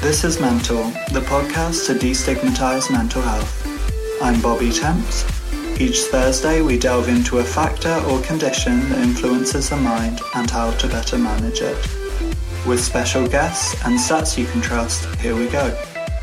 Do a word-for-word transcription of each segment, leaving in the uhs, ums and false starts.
This is Mental, the podcast to destigmatise mental health. I'm Bobby Temps. Each Thursday we delve into a factor or condition that influences the mind and how to better manage it. With special guests and stats you can trust, here we go.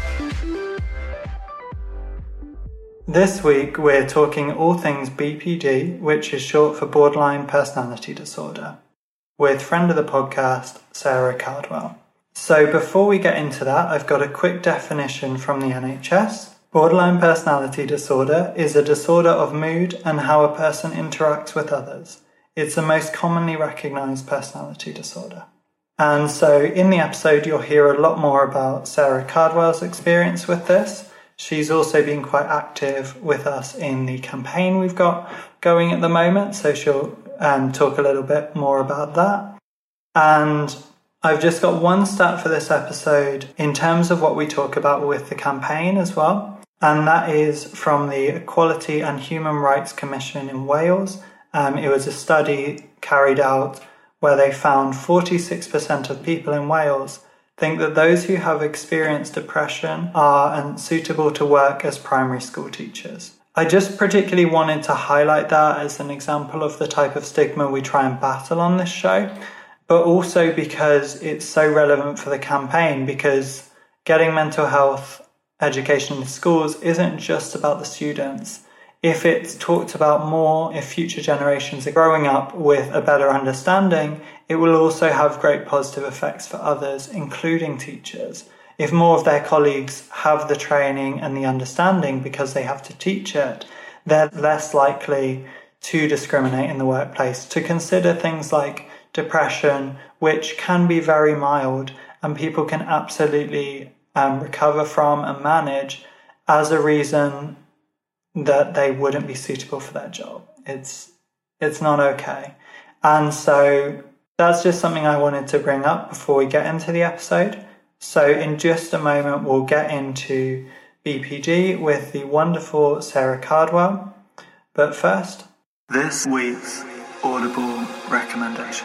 This week we're talking all things B P D, which is short for Borderline Personality Disorder, with friend of the podcast, Sarah Cardwell. So before we get into that, I've got a quick definition from the N H S. Borderline personality disorder is a disorder of mood and how a person interacts with others. It's the most commonly recognised personality disorder. And so in the episode, you'll hear a lot more about Sarah Cardwell's experience with this. She's also been quite active with us in the campaign we've got going at the moment, so she'll um, talk a little bit more about that. And I've just got one stat for this episode in terms of what we talk about with the campaign as well, and that is from the Equality and Human Rights Commission in Wales. Um, it was a study carried out where they found forty-six percent of people in Wales think that those who have experienced depression are unsuitable to work as primary school teachers. I just particularly wanted to highlight that as an example of the type of stigma we try and battle on this show, but also because it's so relevant for the campaign, because getting mental health education in schools isn't just about the students. If it's talked about more, if future generations are growing up with a better understanding, it will also have great positive effects for others, including teachers. If more of their colleagues have the training and the understanding because they have to teach it, they're less likely to discriminate in the workplace, to consider things like depression, which can be very mild and people can absolutely um, recover from and manage, as a reason that they wouldn't be suitable for their job. It's it's not okay. And so that's just something I wanted to bring up before we get into the episode. So in just a moment, we'll get into B P D with the wonderful Sarah Cardwell. But first, this week's Audible recommendation.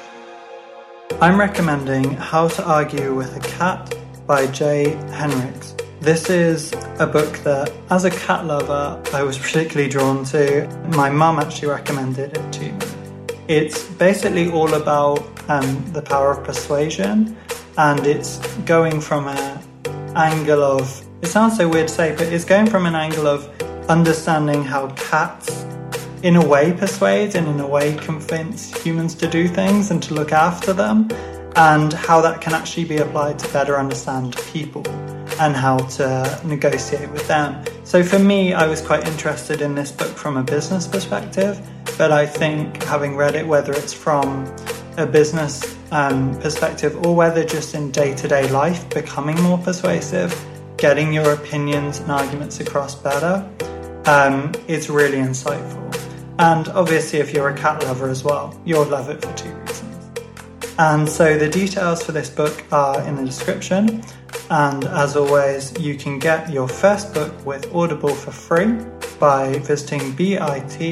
I'm recommending How to Argue with a Cat by Jay Henricks. This is a book that, as a cat lover, I was particularly drawn to. My mum actually recommended it to me. It's basically all about um, the power of persuasion, and it's going from an angle of, it sounds so weird to say, but it's going from an angle of understanding how cats in a way persuade and in a way convince humans to do things and to look after them, and how that can actually be applied to better understand people and how to negotiate with them. So for me, I was quite interested in this book from a business perspective, but I think having read it, whether it's from a business um, perspective or whether just in day-to-day life, becoming more persuasive, getting your opinions and arguments across better, um, it's really insightful. And obviously, if you're a cat lover as well, you'll love it for two reasons. And so the details for this book are in the description. And as always, you can get your first book with Audible for free by visiting bit.ly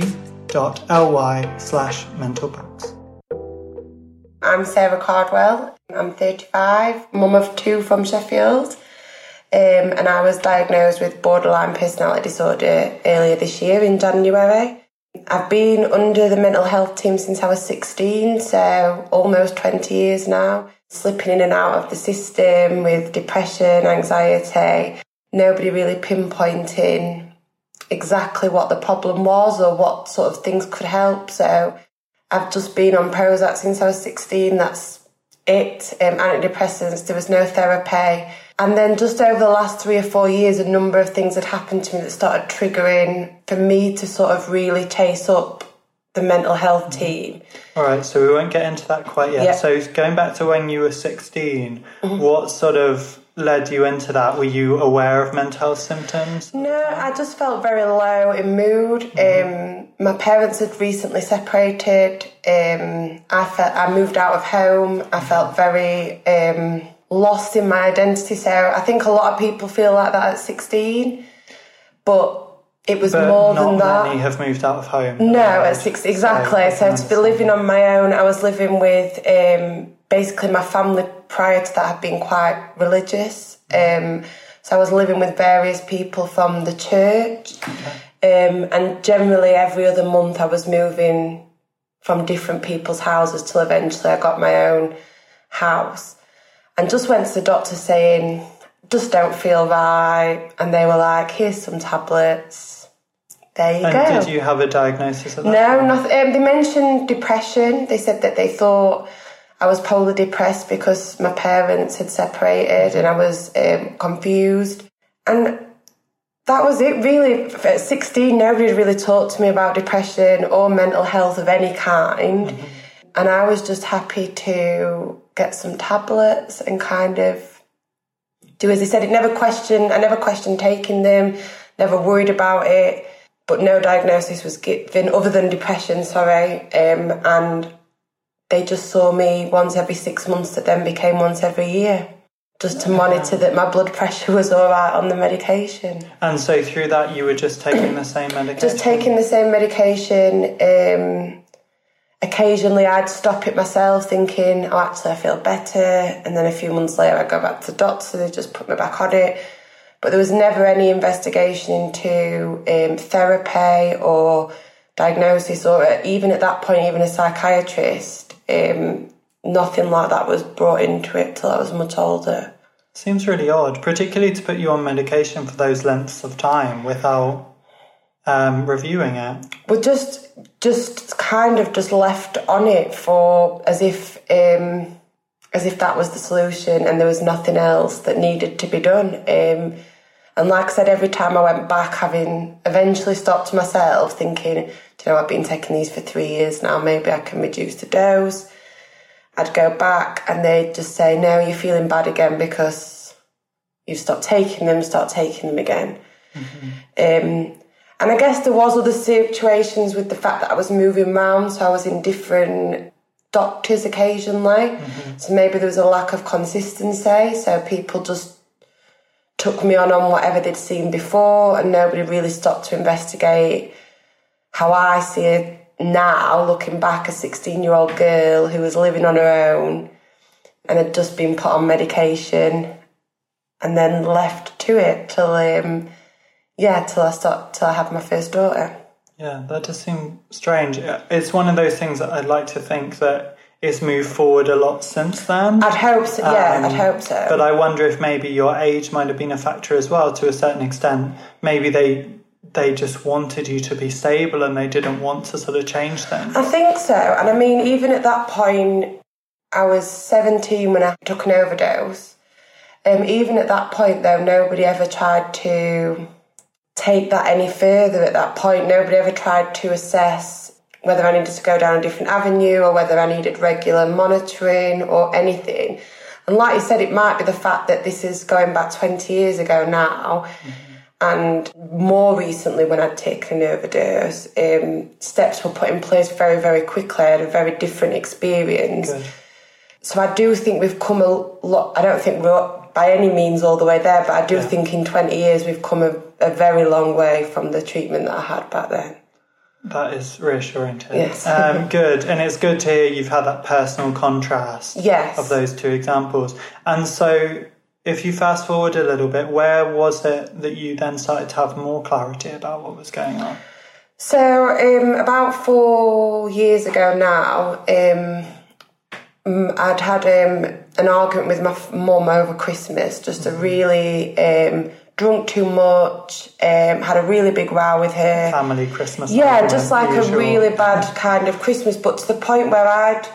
slash mental books. I'm Sarah Cardwell. I'm thirty-five, mum of two from Sheffield. Um, and I was diagnosed with borderline personality disorder earlier this year in January. I've been under the mental health team since I was sixteen, so almost twenty years now. Slipping in and out of the system with depression, anxiety, nobody really pinpointing exactly what the problem was or what sort of things could help. So I've just been on Prozac since I was sixteen, that's it. Um, antidepressants, there was no therapy. And then just over the last three or four years, a number of things had happened to me that started triggering for me to sort of really chase up the mental health team. All right, so we won't get into that quite yet. Yep. So going back to when you were sixteen, mm-hmm. what sort of led you into that? Were you aware of mental health symptoms? No, I just felt very low in mood. Mm-hmm. Um, my parents had recently separated. Um, I felt I moved out of home. I felt very um, lost in my identity. So I think a lot of people feel like that at sixteen, but it was but more not than that. Many have moved out of home. No, at sixty, exactly. So, so to be living on my own, I was living with um, basically my family prior to that, I'd been quite religious. Um, so I was living with various people from the church. Okay. Um, and generally every other month I was moving from different people's houses till eventually I got my own house. And just went to the doctor saying, just don't feel right. And they were like, here's some tablets. There you and go. And did you have a diagnosis of that? No, nothing. Um, they mentioned depression. They said that they thought I was polar depressed because my parents had separated and I was um, confused. And that was it, really. At sixteen, nobody had really talked to me about depression or mental health of any kind. Mm-hmm. And I was just happy to get some tablets and kind of do as they said. It never questioned, I never questioned taking them, never worried about it. But no diagnosis was given other than depression, sorry. Um, and they just saw me once every six months that then became once every year, just to monitor that my blood pressure was all right on the medication. And so through that you were just taking the same medication? Just taking the same medication. Um, occasionally I'd stop it myself thinking, oh, actually I feel better. And then a few months later I'd go back to the doctor, they just put me back on it. But there was never any investigation into um, therapy or diagnosis, or even at that point, even a psychiatrist. Um, nothing like that was brought into it till I was much older. Seems really odd, particularly to put you on medication for those lengths of time without um, reviewing it. Well, just just kind of just left on it for as if um, as if that was the solution, and there was nothing else that needed to be done. Um, And like I said, every time I went back, having eventually stopped myself, thinking, do you know, I've been taking these for three years now, maybe I can reduce the dose. I'd go back and they'd just say, no, you're feeling bad again because you've stopped taking them, start taking them again. Mm-hmm. Um, and I guess there was other situations with the fact that I was moving around, so I was in different doctors occasionally. Mm-hmm. So maybe there was a lack of consistency, so people just took me on on whatever they'd seen before, and nobody really stopped to investigate how I see it now, looking back, a sixteen-year-old girl who was living on her own and had just been put on medication and then left to it till, um, yeah, till I start, till I had my first daughter. Yeah, that does seem strange. It's one of those things that I'd like to think that it's moved forward a lot since then. I'd hope so, yeah, um, I'd hope so. But I wonder if maybe your age might have been a factor as well, to a certain extent. Maybe they they just wanted you to be stable and they didn't want to sort of change things. I think so. And I mean, even at that point, I was seventeen when I took an overdose. Um, even at that point, though, nobody ever tried to take that any further at that point. Nobody ever tried to assess whether I needed to go down a different avenue or whether I needed regular monitoring or anything. And like you said, it might be the fact that this is going back twenty years ago now. Mm-hmm. And more recently, when I'd taken an overdose, um, steps were put in place very, very quickly. I had a very different experience. Good. So I do think we've come a lot. I don't think we're by any means all the way there, but I do yeah. think in twenty years we've come a, a very long way from the treatment that I had back then. That is reassuring to hear. Yes. Um, good. And it's good to hear you've had that personal contrast yes. of those two examples. And so if you fast forward a little bit, where was it that you then started to have more clarity about what was going on? So um, about four years ago now, um, I'd had um, an argument with my mum over Christmas, just mm-hmm. a really... Um, drunk too much, um, had a really big row with her. Family Christmas. Yeah, just like usual. A really bad kind of Christmas, but to the point where I'd,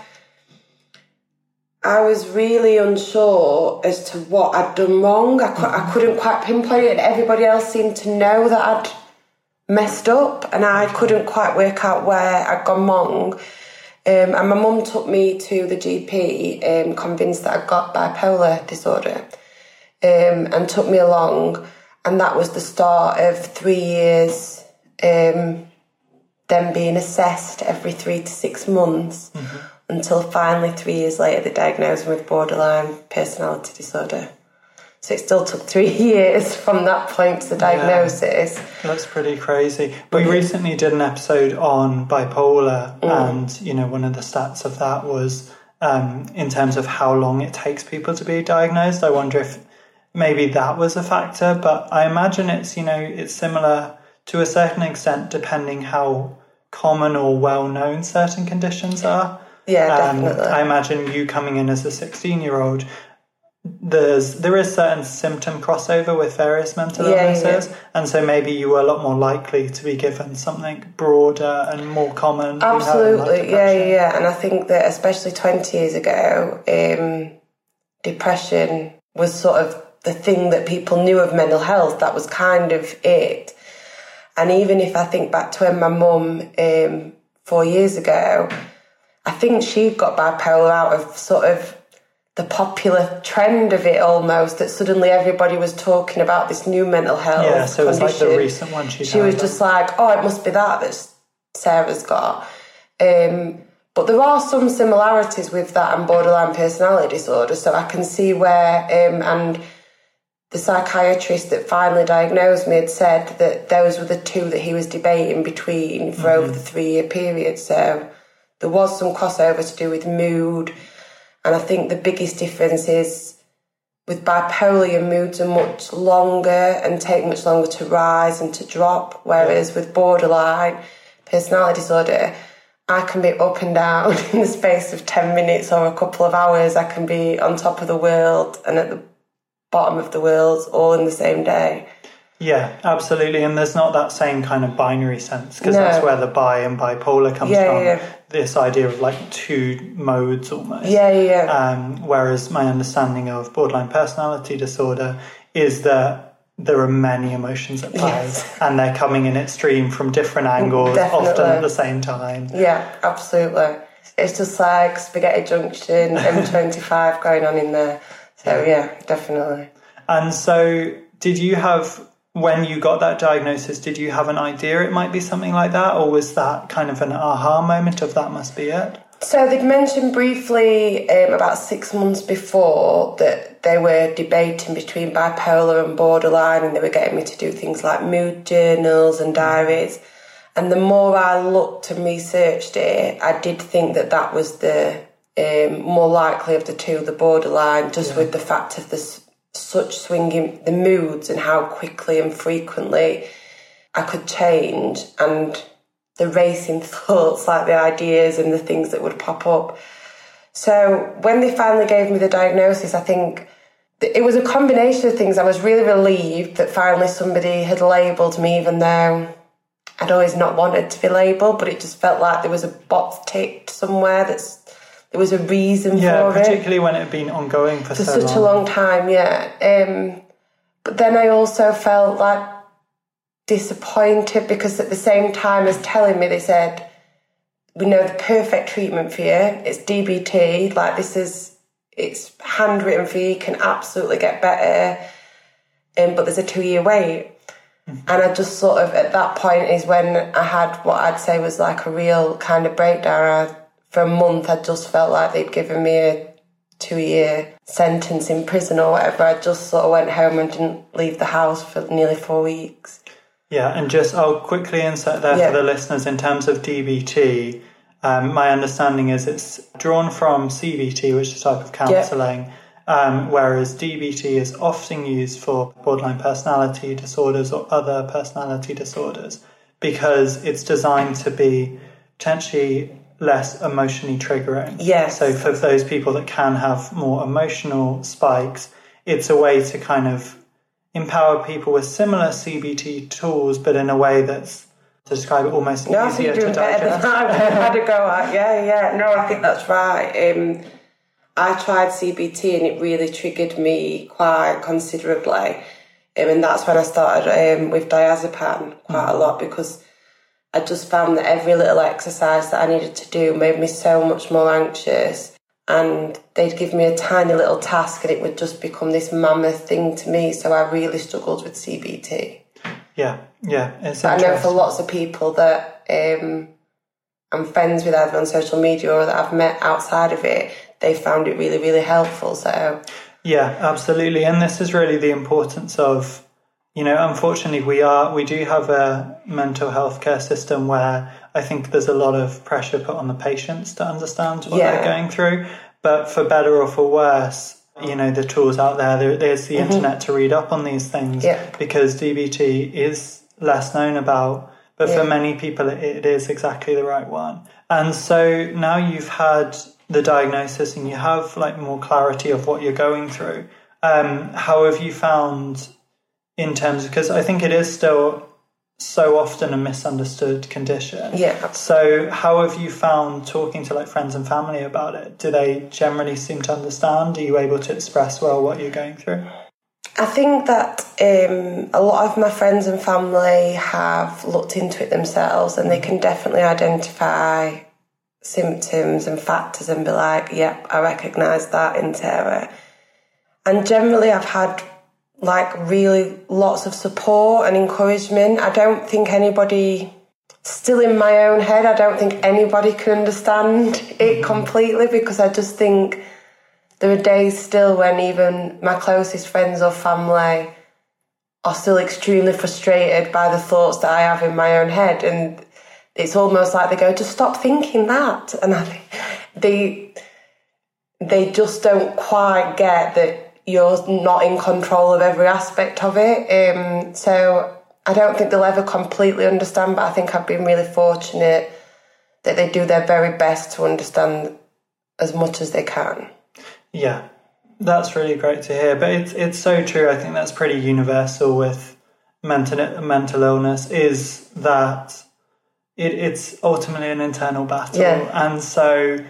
I was really unsure as to what I'd done wrong. I, cu- I couldn't quite pinpoint it, and everybody else seemed to know that I'd messed up, and I couldn't quite work out where I'd gone wrong. Um, and my mum took me to the G P, um, convinced that I'd got bipolar disorder. Um, and took me along, and that was the start of three years um, then being assessed every three to six months mm-hmm. until finally three years later they diagnosed me with borderline personality disorder. So it still took three years from that point to the diagnosis. Yeah, that's pretty crazy. We mm-hmm. recently did an episode on bipolar mm. and, you know, one of the stats of that was um, in terms of how long it takes people to be diagnosed. I wonder if maybe that was a factor, but I imagine it's, you know, it's similar to a certain extent depending how common or well-known certain conditions are. Yeah, um, definitely. I imagine you coming in as a sixteen-year-old, there's there is certain symptom crossover with various mental Yeah, illnesses, yeah. and so maybe you were a lot more likely to be given something broader and more common. Absolutely, yeah, yeah, yeah. And I think that especially twenty years ago, um, depression was sort of the thing that people knew of mental health. That was kind of it. And even if I think back to when my mum, um, four years ago, I think she got bipolar out of sort of the popular trend of it almost, that suddenly everybody was talking about this new mental health Yeah, so it was condition. like the recent one she She was just like, oh, it must be that that Sarah's got. Um, but there are some similarities with that and borderline personality disorder, so I can see where, um, and the psychiatrist that finally diagnosed me had said that those were the two that he was debating between for mm-hmm. over the three-year period. So there was some crossover to do with mood. And I think the biggest difference is with bipolar, your moods are much longer and take much longer to rise and to drop. Whereas with borderline personality disorder, I can be up and down in the space of ten minutes or a couple of hours. I can be on top of the world and at the bottom of the world all in the same day. Yeah, absolutely. And there's not that same kind of binary sense, because no. that's where the bi and bipolar comes yeah, from. Yeah. This idea of like two modes almost. Yeah, yeah. Um, whereas my understanding of borderline personality disorder is that there are many emotions at play, yes. and they're coming in extreme from different angles, Definitely. often at the same time. Yeah, absolutely. It's just like Spaghetti Junction, M twenty-five going on in there. So yeah, definitely. And so did you have, when you got that diagnosis, did you have an idea it might be something like that, or was that kind of an aha moment of that must be it? So they'd mentioned briefly um, about six months before that they were debating between bipolar and borderline, and they were getting me to do things like mood journals and diaries. And the more I looked and researched it, I did think that that was the um, more likely of the two, the borderline, just yeah. with the fact of this such swinging the moods and how quickly and frequently I could change, and the racing thoughts, like the ideas and the things that would pop up. So when they finally gave me the diagnosis, I think it was a combination of things. I was really relieved that finally somebody had labelled me, even though I'd always not wanted to be labelled, but it just felt like there was a box ticked somewhere that's there was a reason yeah, for it. Yeah, particularly when it had been ongoing for, for so such long. a long time, yeah. Um, but then I also felt like disappointed, because at the same time as telling me, they said, we know the perfect treatment for you. It's D B T. Like, this is, it's handwritten for you. You can absolutely get better. Um, but there's a two-year wait. Mm-hmm. And I just sort of, at that point is when I had what I'd say was like a real kind of breakdown. I, for a month, I just felt like they'd given me a two-year sentence in prison or whatever. I just sort of went home and didn't leave the house for nearly four weeks. Yeah, and just I'll quickly insert there yeah. for the listeners in terms of D B T. Um, my understanding is it's drawn from C B T, which is a type of counselling, yeah. um, whereas D B T is often used for borderline personality disorders or other personality disorders, because it's designed to be potentially less emotionally triggering. Yes. So for those people that can have more emotional spikes, it's a way to kind of empower people with similar C B T tools, but in a way that's, to describe it, almost no, easier to digest. I've had a go at. Yeah, yeah. No, I think that's right. Um, I tried C B T and it really triggered me quite considerably. Um, and that's when I started um, with diazepam quite mm. a lot, because I just found that every little exercise that I needed to do made me so much more anxious. And they'd give me a tiny little task and it would just become this mammoth thing to me. So I really struggled with C B T. Yeah, yeah. It's but I know for lots of people that um, I'm friends with either on social media or that I've met outside of it, they found it really, really helpful. So yeah, absolutely. And this is really the importance of, you know, unfortunately we are we do have a mental health care system where I think there's a lot of pressure put on the patients to understand what yeah. they're going through. But for better or for worse, you know, the tools out there, there there's the mm-hmm. internet to read up on these things yeah. because D B T is less known about. But yeah. for many people, it, it is exactly the right one. And so now you've had the diagnosis and you have like more clarity of what you're going through. Um, how have you found in terms of, because I think it is still so often a misunderstood condition. Yeah. So how have you found talking to like friends and family about it? Do they generally seem to understand? Are you able to express well what you're going through? I think that um, a lot of my friends and family have looked into it themselves and they can definitely identify symptoms and factors and be like, yep, I recognise that in Sarah. And generally I've had like really lots of support and encouragement. I don't think anybody, still in my own head, I don't think anybody can understand it completely because I just think there are days still when even my closest friends or family are still extremely frustrated by the thoughts that I have in my own head. And it's almost like they go, just stop thinking that. And I think they, they just don't quite get that you're not in control of every aspect of it. Um, so I don't think they'll ever completely understand, but I think I've been really fortunate that they do their very best to understand as much as they can. Yeah, that's really great to hear. But it's it's so true. I think that's pretty universal with mental mental illness, is that it, it's ultimately an internal battle. Yeah. And so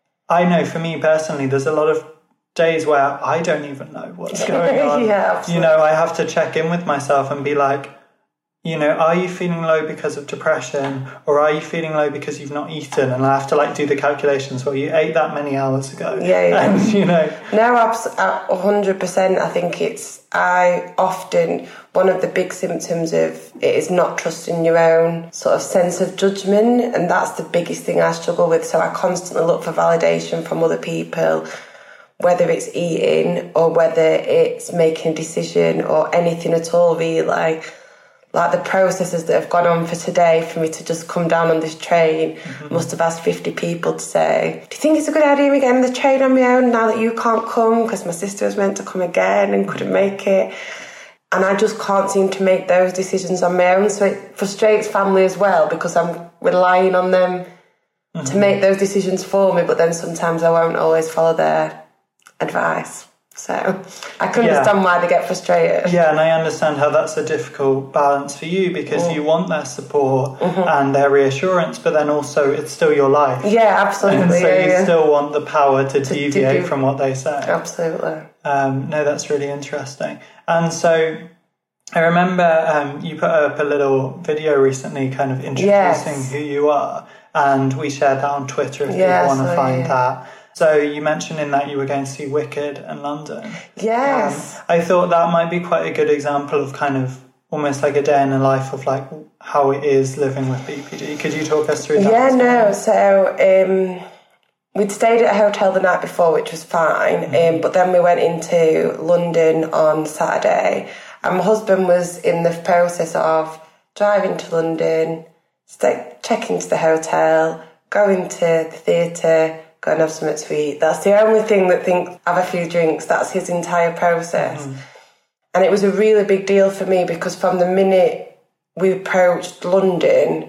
I know for me personally, there's a lot of days where I don't even know what's going on. Yeah, absolutely. You know, I have to check in with myself and be like, you know, are you feeling low because of depression, or are you feeling low because you've not eaten? And I have to like do the calculations. Well, you ate that many hours ago. Yeah, yeah. And, you know. No, a hundred percent. I think it's, I often, one of the big symptoms of it is not trusting your own sort of sense of judgment. And that's the biggest thing I struggle with. So I constantly look for validation from other people, whether it's eating or whether it's making a decision or anything at all, really. Like the processes that have gone on for today for me to just come down on this train, mm-hmm. must have asked fifty people to say, do you think it's a good idea me getting the train on my own now that you can't come? Because my sister was meant to come again and couldn't make it. And I just can't seem to make those decisions on my own. So it frustrates family as well because I'm relying on them mm-hmm. to make those decisions for me. But then sometimes I won't always follow their advice. So I can yeah. understand why they get frustrated. Yeah, and I understand how that's a difficult balance for you because mm. you want their support mm-hmm. and their reassurance, but then also it's still your life. Yeah, absolutely. And so yeah, you yeah. still want the power to, to deviate to do... from what they say. Absolutely. Um, no, that's really interesting. And so I remember um, you put up a little video recently kind of introducing yes. who you are, and we shared that on Twitter if yeah, people want to so, find yeah. that. So you mentioned in that you were going to see Wicked in London. Yes. Um, I thought that might be quite a good example of kind of almost like a day in the life of like how it is living with B P D. Could you talk us through that? Yeah, no. So um, we'd stayed at a hotel the night before, which was fine. Mm-hmm. Um, but then we went into London on Saturday. And my husband was in the process of driving to London, stay, checking to the hotel, going to the theatre, go and have something to eat. That's the only thing that think have a few drinks. That's his entire process. Mm. And it was a really big deal for me because from the minute we approached London,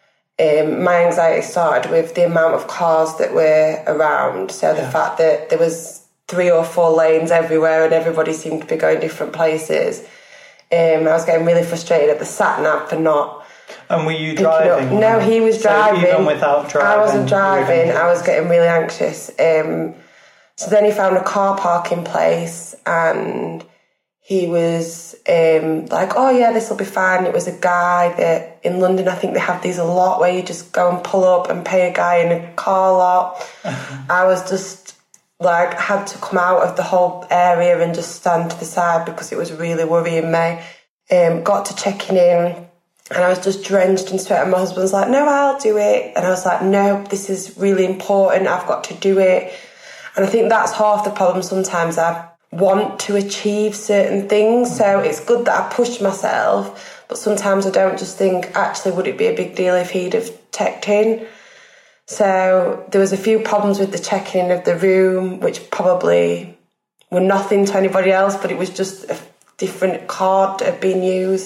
um, my anxiety started with the amount of cars that were around. So the yeah. fact that there was three or four lanes everywhere and everybody seemed to be going different places. Um, I was getting really frustrated at the sat-nav for not... And were you driving? No, he was so driving. Even without driving? I wasn't driving. I was getting really anxious. Um, so then he found a car parking place and he was um, like, oh yeah, this will be fine. It was a guy that in London, I think they have these a lot where you just go and pull up and pay a guy in a car lot. I was just like, had to come out of the whole area and just stand to the side because it was really worrying me. Um, got to checking in. And I was just drenched in sweat and my husband was like, no, I'll do it. And I was like, no, this is really important. I've got to do it. And I think that's half the problem. Sometimes I want to achieve certain things. So it's good that I push myself. But sometimes I don't just think, actually, would it be a big deal if he'd have checked in? So there was a few problems with the checking in of the room, which probably were nothing to anybody else, but it was just a different card that had been used.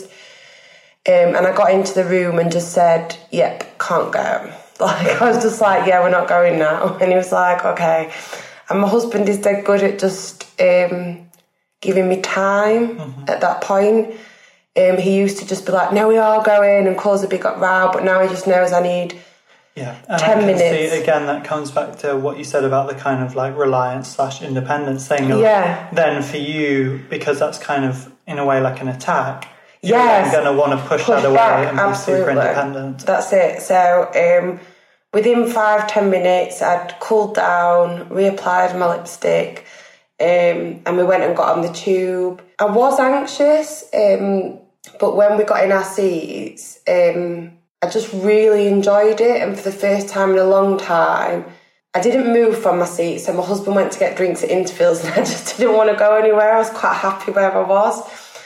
Um, and I got into the room and just said, yep, can't go. Like, I was just like, yeah, we're not going now. And he was like, okay. And my husband is dead good at just um, giving me time mm-hmm. at that point. Um, he used to just be like, no, we are going, and cause a big row, but now he just knows I need yeah. and ten I can minutes. See, again, that comes back to what you said about the kind of like reliance slash independence thing. Of, yeah. Then for you, because that's kind of in a way like an attack, you're yes. going to want to push, push that away back, and absolutely. be super independent. That's it. So um, within five, ten minutes, I'd cooled down, reapplied my lipstick, um, and we went and got on the tube. I was anxious, um, but when we got in our seats, um, I just really enjoyed it. And for the first time in a long time, I didn't move from my seat. So my husband went to get drinks at intervals and I just didn't want to go anywhere. I was quite happy where I was.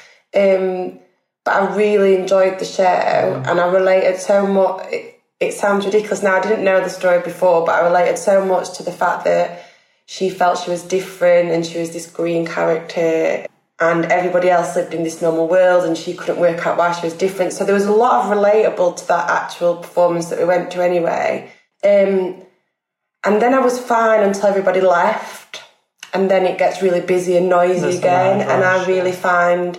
Um, but I really enjoyed the show and I related so much. It, it sounds ridiculous now. I didn't know the story before, but I related so much to the fact that she felt she was different and she was this green character, and everybody else lived in this normal world and she couldn't work out why she was different. So there was a lot of relatable to that actual performance that we went to anyway. Um, and then I was fine until everybody left, and then it gets really busy and noisy There's again. And I really find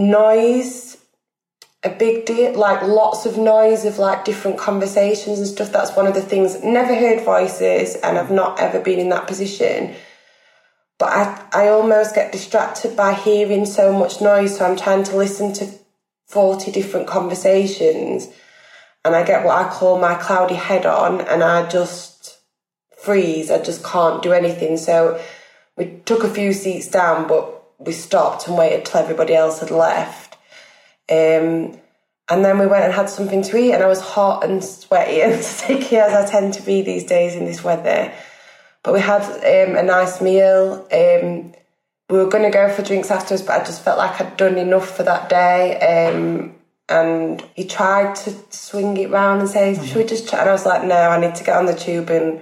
noise a big deal, like lots of noise of like different conversations and stuff. That's one of the things. Never heard voices and I've not ever been in that position. But I, I almost get distracted by hearing so much noise. So I'm trying to listen to forty different conversations and I get what I call my cloudy head on and I just freeze. I just can't do anything. So we took a few seats down, but we stopped and waited till everybody else had left. Um, and then we went and had something to eat and I was hot and sweaty and sticky as I tend to be these days in this weather. But we had um, a nice meal. Um, we were going to go for drinks afterwards, but I just felt like I'd done enough for that day. Um, and he tried to swing it round and say, should we just try? And I was like, no, I need to get on the tube and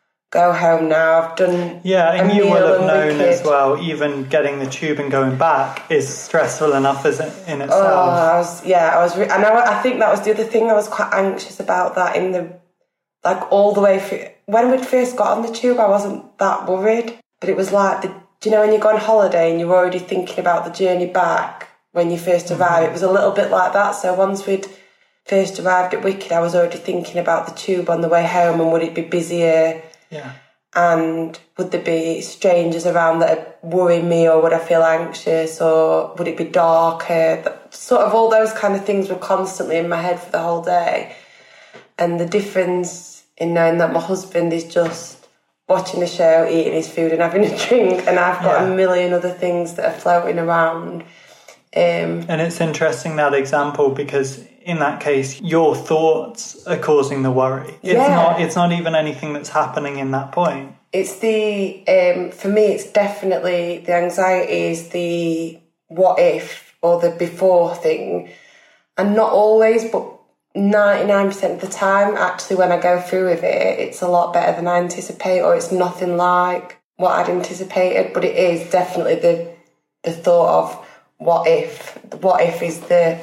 go home now. I've done yeah, and a you meal will have and known wicked. as well, even getting the tube and going back is stressful enough as it, in itself. Oh, I was, yeah, I was, re- and I, I think that was the other thing. I was quite anxious about that in the, like all the way through. When we first got on the tube, I wasn't that worried, but it was like, the, do you know when you go on holiday and you're already thinking about the journey back when you first arrived? Mm-hmm. It was a little bit like that. So once we'd first arrived at Wicked, I was already thinking about the tube on the way home and would it be busier? Yeah. And would there be strangers around that would worry me, or would I feel anxious, or would it be darker? Sort of all those kind of things were constantly in my head for the whole day. And the difference in knowing that my husband is just watching the show, eating his food and having a drink, and I've got yeah. a million other things that are floating around. Um, and it's interesting, that example, because in that case your thoughts are causing the worry. It's yeah. not it's not even anything that's happening in that point. It's the um, for me it's definitely the anxiety is the what if or the before thing, and not always, but ninety-nine percent of the time actually when I go through with it, it's a lot better than I anticipate, or it's nothing like what I'd anticipated. But it is definitely the the thought of what if. What if is the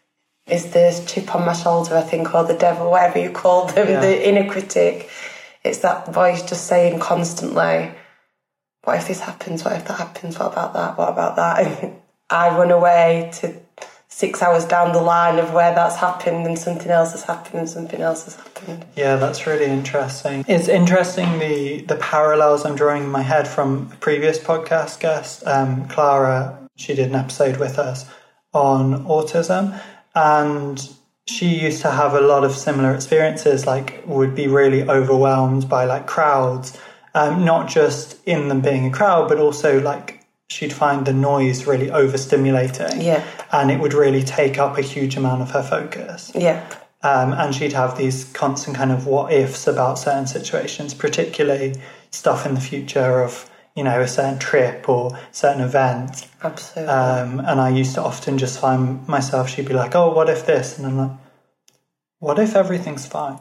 is the chip on my shoulder, I think, or the devil, whatever you call them, yeah. the inner critic. It's that voice just saying constantly, what if this happens, what if that happens, what about that, what about that? And I run away to six hours down the line of where that's happened and something else has happened and something else has happened. Yeah, that's really interesting. It's interesting the, the parallels I'm drawing in my head from a previous podcast guest, um, Clara. She did an episode with us on autism, and she used to have a lot of similar experiences, like would be really overwhelmed by like crowds, um, not just in them being a crowd, but also like she'd find the noise really overstimulating. Yeah. And it would really take up a huge amount of her focus. Yeah. Um, and she'd have these constant kind of what ifs about certain situations, particularly stuff in the future of, you know, a certain trip or certain event. Absolutely. Um, and I used to often just find myself, she'd be like, oh, what if this? And I'm like, what if everything's fine?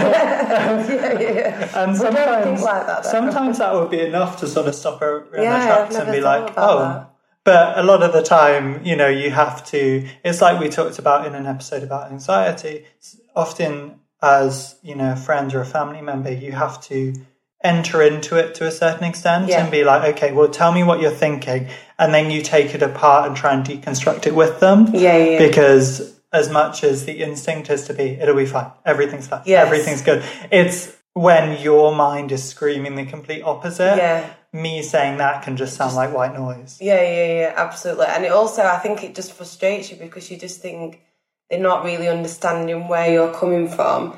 yeah, yeah, yeah. And We sometimes, don't think like that, though. sometimes that would be enough to sort of stop her in Yeah, her tracks I've and be never thought like, about oh. that. But a lot of the time, you know, you have to, it's like we talked about in an episode about anxiety. Often as, you know, a friend or a family member, you have to enter into it to a certain extent Yeah. and be like, okay, well, tell me what you're thinking. And then you take it apart and try and deconstruct it with them. Yeah, yeah. Because as much as the instinct is to be, it'll be fine. Everything's fine. Yes. Everything's good. It's when your mind is screaming the complete opposite. Yeah. Me saying that can just sound just, like white noise. Yeah, yeah, yeah, absolutely. And it also, I think it just frustrates you because you just think they're not really understanding where you're coming from.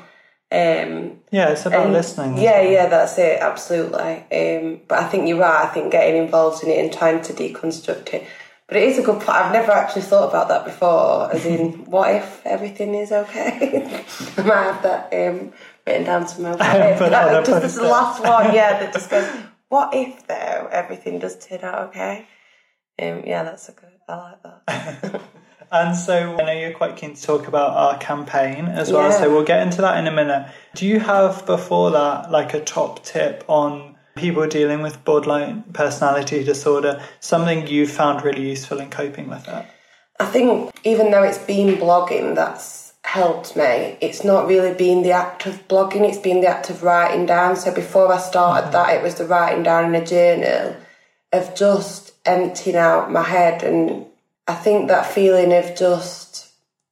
Um, yeah, it's about and, listening. Yeah, well. yeah, that's it, absolutely. Um, but I think you're right. I think getting involved in it and trying to deconstruct it. But it is a good point. I've never actually thought about that before, as in, what if everything is okay? I might have that um, written down to my that, that, Just this last one, yeah, that just goes, what if, though, everything does turn out okay? Um, yeah, that's a good, I like that. And so I know you're quite keen to talk about our campaign as well, yeah. so we'll get into that in a minute. Do you have, before that, like a top tip on people dealing with borderline personality disorder, something you found really useful in coping with that? I think even though it's been blogging that's helped me, it's not really been the act of blogging, it's been the act of writing down. So before I started mm-hmm. that, it was the writing down in a journal of just emptying out my head. And I think that feeling of just,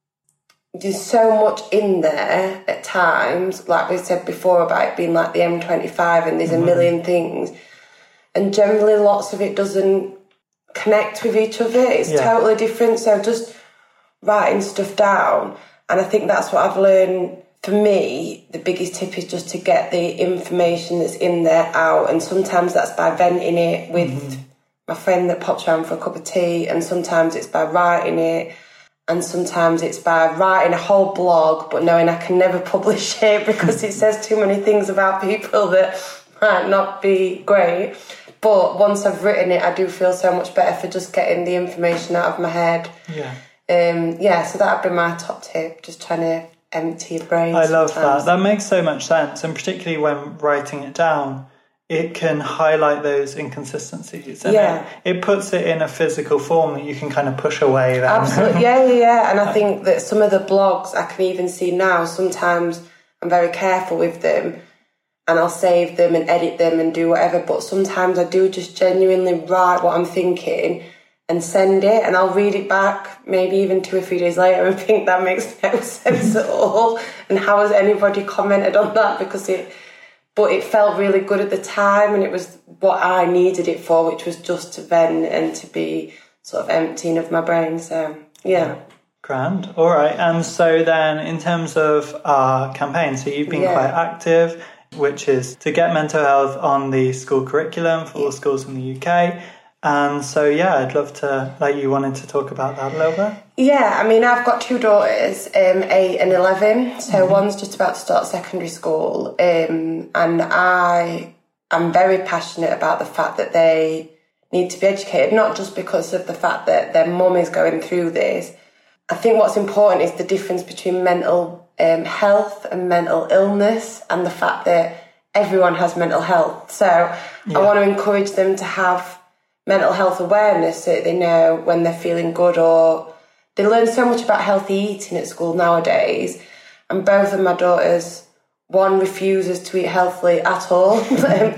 there's so much in there at times, like we said before about it being like the M twenty-five and there's mm-hmm. a million things. And generally lots of it doesn't connect with each other. It's yeah. totally different. So just writing stuff down. And I think that's what I've learned. For me, the biggest tip is just to get the information that's in there out. And sometimes that's by venting it with mm-hmm. my friend that pops around for a cup of tea. And sometimes it's by writing it. And sometimes it's by writing a whole blog, but knowing I can never publish it because it says too many things about people that might not be great. But once I've written it, I do feel so much better for just getting the information out of my head. Yeah. Um, yeah, so that would be my top tip, just trying to empty your brain. I love sometimes. that. That makes so much sense. And particularly when writing it down, it can highlight those inconsistencies. And yeah. it, it puts it in a physical form that you can kind of push away. Then. Absolutely, yeah, yeah, yeah. And I think that some of the blogs I can even see now, sometimes I'm very careful with them and I'll save them and edit them and do whatever. But sometimes I do just genuinely write what I'm thinking and send it, and I'll read it back maybe even two or three days later and think that makes no sense at all. And how has anybody commented on that? Because it, but it felt really good at the time, and it was what I needed it for, which was just to vent and to be sort of emptying of my brain. So yeah. Grand. All right. And so then in terms of our campaign, so you've been yeah. quite active, which is to get mental health on the school curriculum for all schools in the U K. And so, yeah, I'd love to, like, you wanted to talk about that a little bit. Yeah, I mean, I've got two daughters, um, eight and eleven. So mm-hmm. one's just about to start secondary school. Um, and I am very passionate about the fact that they need to be educated, not just because of the fact that their mum is going through this. I think what's important is the difference between mental um, health and mental illness, and the fact that everyone has mental health. So yeah. I want to encourage them to have mental health awareness so that they know when they're feeling good, or they learn so much about healthy eating at school nowadays. And both of my daughters, one refuses to eat healthily at all. we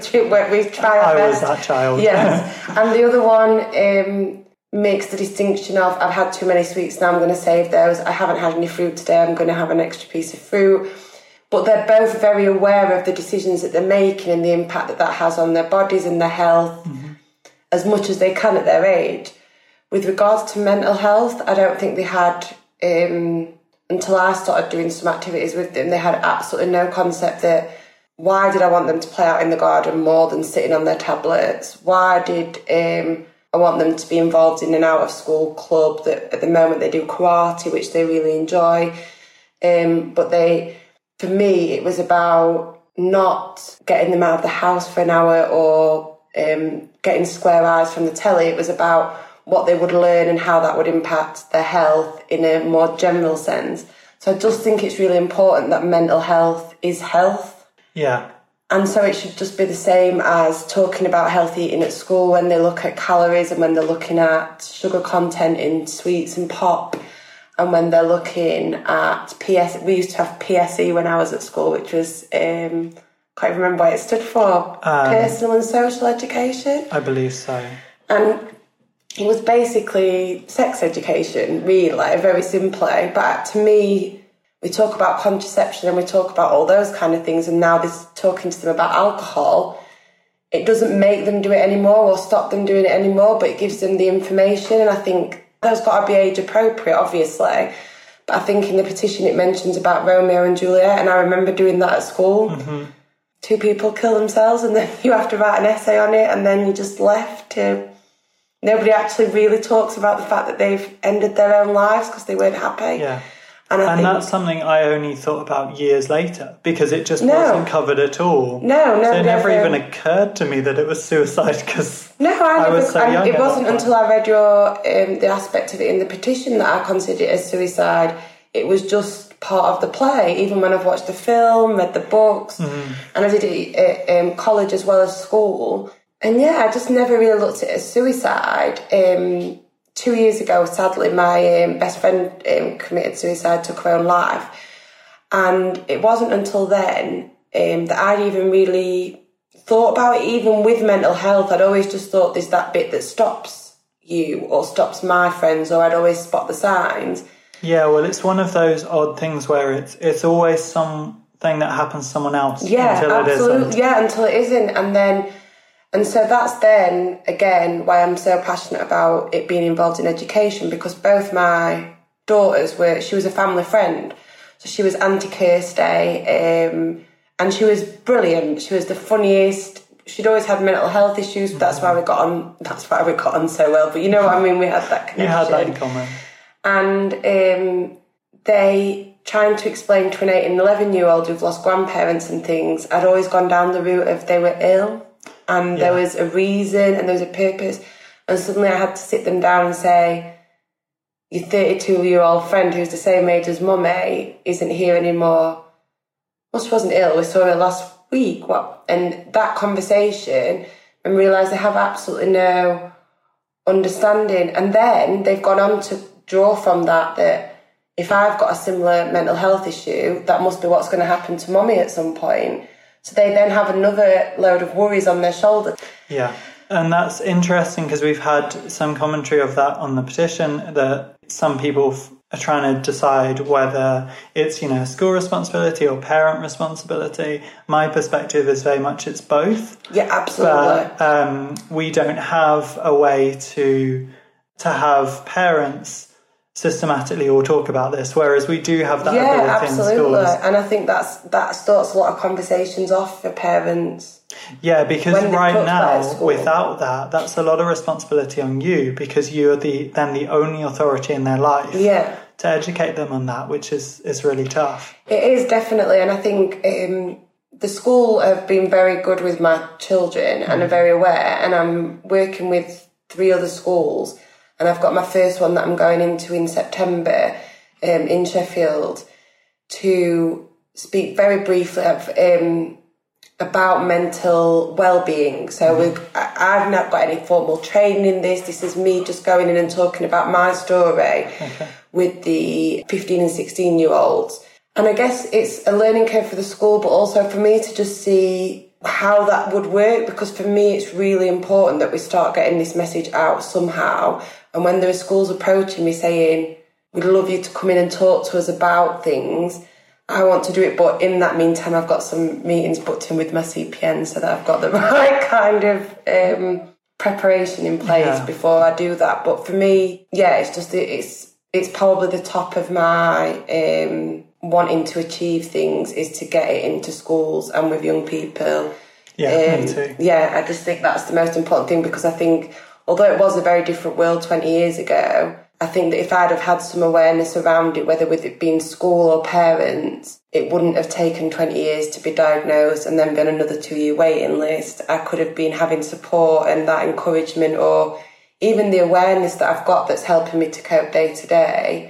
try our I best. was that child. Yes. And the other one um, makes the distinction of, I've had too many sweets, now I'm going to save those. I haven't had any fruit today, I'm going to have an extra piece of fruit. But they're both very aware of the decisions that they're making and the impact that that has on their bodies and their health. Mm-hmm. As much as they can at their age. With regards to mental health, I don't think they had, um, until I started doing some activities with them, they had absolutely no concept that, why did I want them to play out in the garden more than sitting on their tablets? Why did um, I want them to be involved in an out-of-school club that at the moment they do karate, which they really enjoy. Um, but they, for me, it was about not getting them out of the house for an hour or Um, getting square eyes from the telly. It was about what they would learn and how that would impact their health in a more general sense. So I just think it's really important that mental health is health. Yeah. And so it should just be the same as talking about healthy eating at school when they look at calories and when they're looking at sugar content in sweets and pop, and when they're looking at P S. We used to have P S E when I was at school, which was, um, can't even remember what it stood for, um, Personal and Social Education. I believe so. And it was basically sex education, really, very simply. But to me, we talk about contraception and we talk about all those kind of things, and now this talking to them about alcohol, it doesn't make them do it anymore or stop them doing it anymore, but it gives them the information. And I think that's got to be age appropriate, obviously. But I think in the petition it mentions about Romeo and Juliet, and I remember doing that at school. Mm-hmm. Two people kill themselves and then you have to write an essay on it, and then you're just left to... Nobody actually really talks about the fact that they've ended their own lives because they weren't happy. Yeah. And, I and think, that's something I only thought about years later because it just no. wasn't covered at all. No, no. So it never never. even occurred to me that it was suicide because no, I, never, I was so I, young. It wasn't until I read your um, the aspect of it in the petition that I considered it as suicide. It was just part of the play, even when I've watched the film, read the books, mm-hmm. and I did it at um, college as well as school. And yeah, I just never really looked at it as suicide. Um, two years ago, sadly, my um, best friend um, committed suicide, took her own life. And it wasn't until then um, that I'd even really thought about it, even with mental health. I'd always just thought there's that bit that stops you or stops my friends, or I'd always spot the signs. Yeah, well, it's one of those odd things where it's it's always something that happens to someone else yeah, until absolutely. it isn't. Yeah, until it isn't. And then... And so that's then, again, why I'm so passionate about it being involved in education, because both my daughters were, she was a family friend. So she was Auntie Kirsty, um, and she was brilliant. She was the funniest. She'd always had mental health issues. Mm-hmm. That's why we got on, that's why we got on so well. But you know what I mean? We had that connection. You had that in common. And um, they, trying to explain to an eight and eleven-year-old who've lost grandparents and things, I'd always gone down the route of they were ill. And yeah. there was a reason and there was a purpose. And suddenly I had to sit them down and say, your thirty-two-year-old friend who's the same age as Mummy isn't here anymore. Well, she wasn't ill. We saw her last week. What? And that conversation, and realised they have absolutely no understanding. And then they've gone on to draw from that that if I've got a similar mental health issue, that must be what's going to happen to Mummy at some point. So they then have another load of worries on their shoulders. Yeah, and that's interesting because we've had some commentary of that on the petition, that some people f- are trying to decide whether it's, you know, school responsibility or parent responsibility. My perspective is very much it's both. Yeah, absolutely. But um, we don't have a way to to have parents systematically all talk about this, whereas we do have that yeah, ability absolutely. in schools. And I think that's that starts a lot of conversations off for parents. Yeah, because when right talk about now, school. without that, that's a lot of responsibility on you, because you're the then the only authority in their life Yeah. to educate them on that, which is, is really tough. It is, definitely. And I think um, the school have been very good with my children and are very aware. And I'm working with three other schools. And I've got my first one that I'm going into in September um, in Sheffield to speak very briefly of, um, about mental well-being. So we've, I- I've not got any formal training in this. This is me just going in and talking about my story Okay. with the fifteen and sixteen-year-olds. And I guess it's a learning curve for the school, but also for me to just see how that would work, because for me it's really important that we start getting this message out somehow. And when there are schools approaching me saying, we'd love you to come in and talk to us about things, I want to do it. But in that meantime, I've got some meetings booked in with my C P N so that I've got the right kind of um, preparation in place Yeah. before I do that. But for me, yeah, it's just, it's it's probably the top of my um, wanting to achieve things is to get it into schools and with young people. Yeah, um, me too. Yeah, I just think that's the most important thing, because I think, although it was a very different world twenty years ago, I think that if I'd have had some awareness around it, whether with it being school or parents, it wouldn't have taken twenty years to be diagnosed and then been another two-year waiting list. I could have been having support and that encouragement, or even the awareness that I've got that's helping me to cope day to day.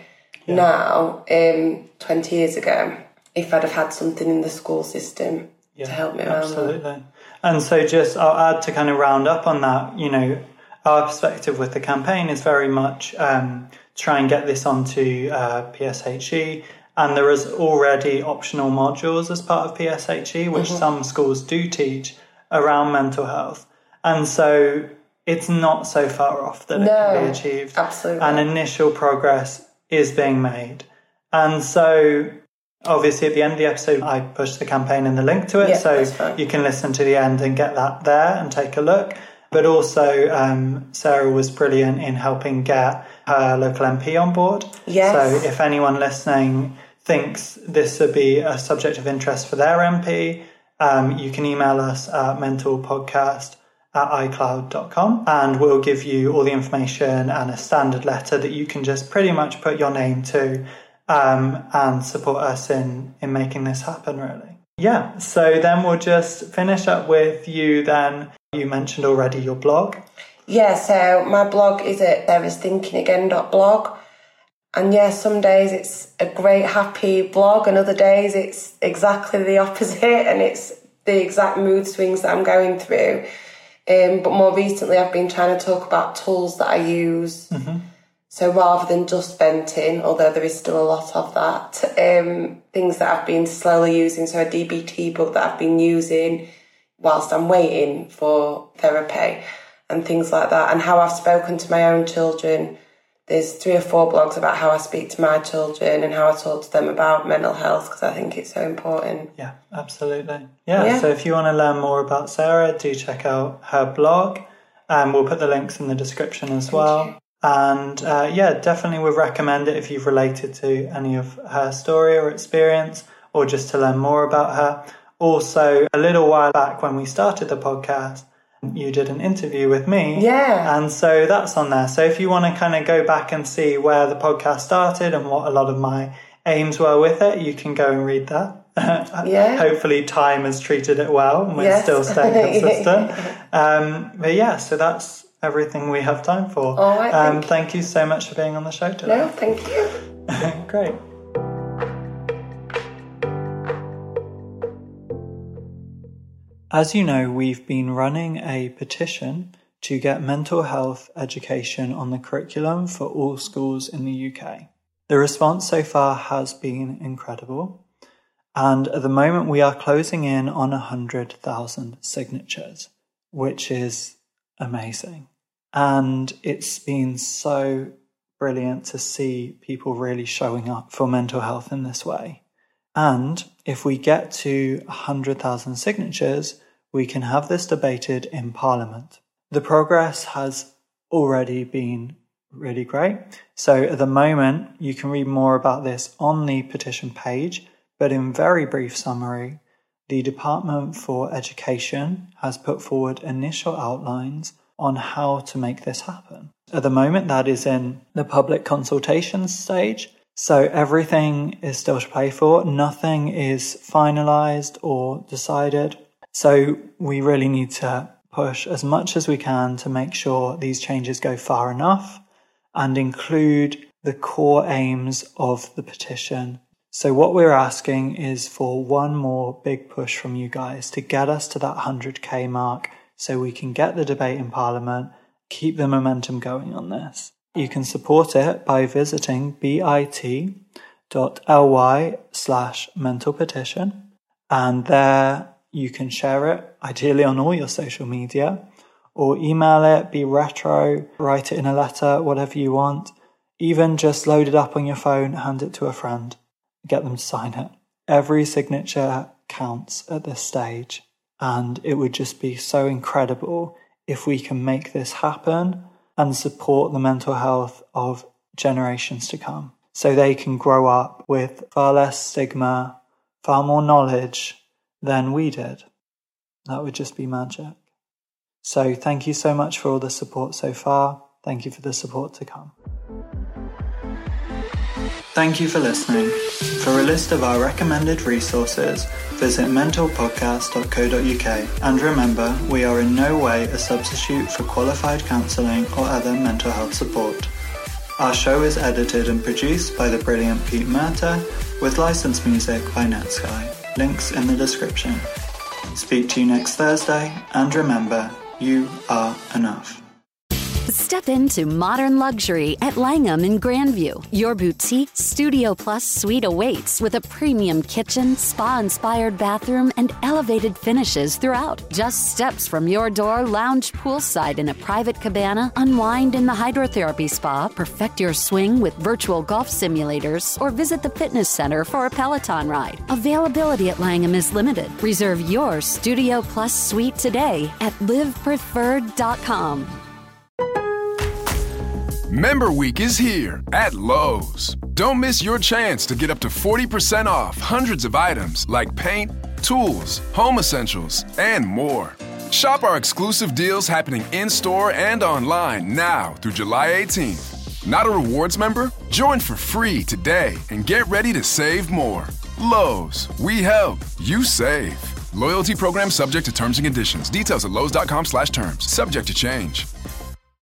yeah. now, um, twenty years ago, if I'd have had something in the school system yeah, to help me around absolutely. that. And so just, I'll add to kind of round up on that, you know, our perspective with the campaign is very much um, try and get this onto uh, P S H E. And there is already optional modules as part of P S H E, which mm-hmm. some schools do teach around mental health. And so it's not so far off that no, it can be achieved. Absolutely. And initial progress is being made. And so obviously at the end of the episode, I pushed the campaign and the link to it. Yeah, so you can listen to the end and get that there and take a look. But also um, Sarah was brilliant in helping get her local M P on board. Yes. So if anyone listening thinks this would be a subject of interest for their M P, um, you can email us at mentalpodcast at icloud dot com and we'll give you all the information and a standard letter that you can just pretty much put your name to um, and support us in, in making this happen, really. Yeah, so then we'll just finish up with you then. You mentioned already your blog. Yeah, so my blog is at sarahs thinking again dot blog. And yeah, some days it's a great, happy blog, and other days it's exactly the opposite, and it's the exact mood swings that I'm going through. Um, but more recently, I've been trying to talk about tools that I use. Mm-hmm. So rather than just venting, although there is still a lot of that, um, things that I've been slowly using. So a D B T book that I've been using whilst I'm waiting for therapy and things like that, and how I've spoken to my own children. There's three or four blogs about how I speak to my children and how I talk to them about mental health, because I think it's so important. Yeah, absolutely. Yeah, yeah. So if you want to learn more about Sarah, do check out her blog. Um, we'll put the links in the description as Thank well. You. And uh, yeah, definitely would recommend it if you've related to any of her story or experience, or just to learn more about her. Also, a little while back when we started the podcast, you did an interview with me. Yeah. And so that's on there. So if you want to kind of go back and see where the podcast started and what a lot of my aims were with it, you can go and read that. Yeah. Hopefully time has treated it well and we're yes. still staying consistent. um, but yeah, so that's everything we have time for. All right, um, thank, thank you so much for being on the show today. No, thank you. Great. As you know, we've been running a petition to get mental health education on the curriculum for all schools in the U K. The response so far has been incredible, and at the moment we are closing in on one hundred thousand signatures, which is amazing. And it's been so brilliant to see people really showing up for mental health in this way. And if we get to one hundred thousand signatures, we can have this debated in Parliament. The progress has already been really great. So at the moment, you can read more about this on the petition page, but in very brief summary, the Department for Education has put forward initial outlines on how to make this happen. At the moment, that is in the public consultation stage. So everything is still to play for. Nothing is finalised or decided. So we really need to push as much as we can to make sure these changes go far enough and include the core aims of the petition. So what we're asking is for one more big push from you guys to get us to that one hundred k mark so we can get the debate in Parliament, keep the momentum going on this. You can support it by visiting bit.ly slash mental petition, and there you can share it, ideally on all your social media, or email it, be retro, write it in a letter, whatever you want. Even just load it up on your phone, hand it to a friend, get them to sign it. Every signature counts at this stage, and it would just be so incredible if we can make this happen and support the mental health of generations to come, so they can grow up with far less stigma, far more knowledge than we did. That would just be magic. So thank you so much for all the support so far. Thank you for the support to come. Thank you for listening. For a list of our recommended resources, visit mental podcast dot co dot uk. And remember, we are in no way a substitute for qualified counselling or other mental health support. Our show is edited and produced by the brilliant Pete Murta, with licensed music by Netsky. Links in the description. Speak to you next Thursday, and remember, you are enough. Step into modern luxury at Langham in Grandview. Your boutique Studio Plus suite awaits with a premium kitchen, spa-inspired bathroom, and elevated finishes throughout. Just steps from your door, lounge poolside in a private cabana, unwind in the hydrotherapy spa, perfect your swing with virtual golf simulators, or visit the fitness center for a Peloton ride. Availability at Langham is limited. Reserve your Studio Plus suite today at live preferred dot com. Member Week is here at Lowe's. Don't miss your chance to get up to forty percent off hundreds of items like paint, tools, home essentials, and more. Shop our exclusive deals happening in-store and online now through July eighteenth. Not a rewards member? Join for free today and get ready to save more. Lowe's, we help, you save. Loyalty program subject to terms and conditions. Details at lowes dot com slash terms. Subject to change.